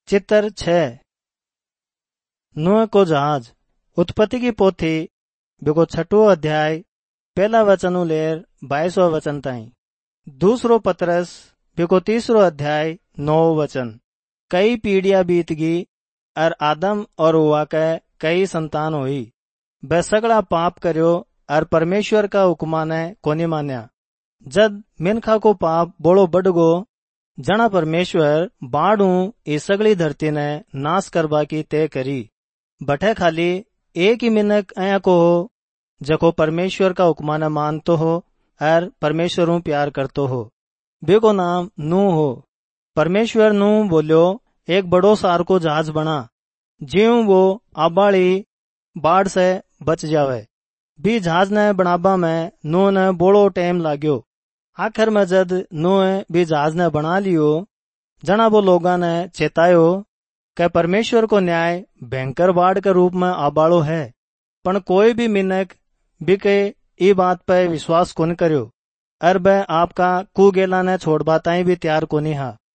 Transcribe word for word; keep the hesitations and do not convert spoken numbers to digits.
चित्र छह नूह को जहाज। उत्पत्ति की पोथी बिको छठो अध्याय पहला वचन उ लेर बाईसवा वचन ताई। दूसरो पतरस बिको तीसरो अध्याय नौ वचन। कई पीढ़िया बीत गई और आदम और हुआ के कई संतान हुई। वे सगड़ा पाप कर्यो और परमेश्वर का हुक्मा ने कोनी मान्या। जद मिनखा को पाप बोलो बढ़ गो जना परमेश्वर बाढ़ ई सगली धरती ने नाश करवा की तय करी। बठे खाली एक ही मिनक अया को हो जको परमेश्वर का हुक्मा ने मानतो हो और परमेश्वर ऊ प्यार करतो हो। बेको नाम नूह हो। परमेश्वर नू बोलियो एक बड़ो सार को जहाज बना ज्यों वो आबाली बाढ़ से बच जावे। भी जहाज ने बनाबा में नूह ने बोलो टाइम लाग्यो। आखिर में जद नूह भी जहाज ने बना लियो जना वो लोगा ने चेतायो कि परमेश्वर को न्याय भयंकर बाढ़ के रूप में आबालो है। पण कोई भी मिनक भी के ई बात पे विश्वास कोनी कर्यो और वह आपका कुगेला ने छोड़बा ताई भी तैयार कोनी हा।